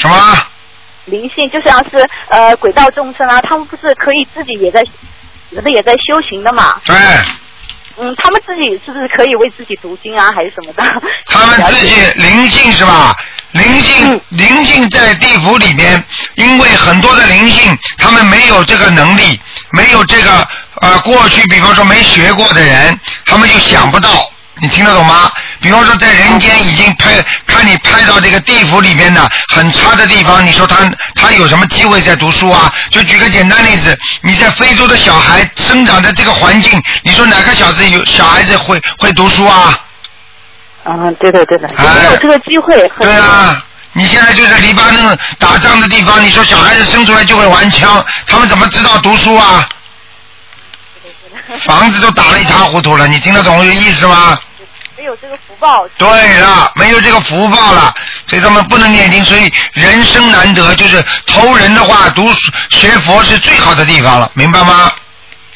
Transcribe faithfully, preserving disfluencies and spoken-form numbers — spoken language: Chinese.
什么？ 灵性就像是呃鬼道众生啊，他们不是可以自己也在，人的也在修行的嘛？ 对。 嗯，他们自己是不是可以为自己读经啊，还是什么的？ 他们自己灵性是吧？灵性，灵性在地府里面，因为很多的灵性，他们没有这个能力，没有这个呃过去，比方说没学过的人，他们就想不到。你听得懂吗？比方说在人间已经拍看你拍到这个地府里面的很差的地方，你说他他有什么机会在读书啊？就举个简单例子，你在非洲的小孩生长在这个环境，你说哪个小子有小孩子会会读书啊？ 嗯，对的对的，没有这个机会。 对啊，你现在就是黎巴嫩打仗的地方，你说小孩子生出来就会玩枪，他们怎么知道读书啊？房子都打得一塌糊涂了，你听得懂这个意思吗？ 没有这个福报。 对了，没有这个福报了，所以他们不能念经，所以人生难得，就是投人的话，读学佛是最好的地方了，明白吗？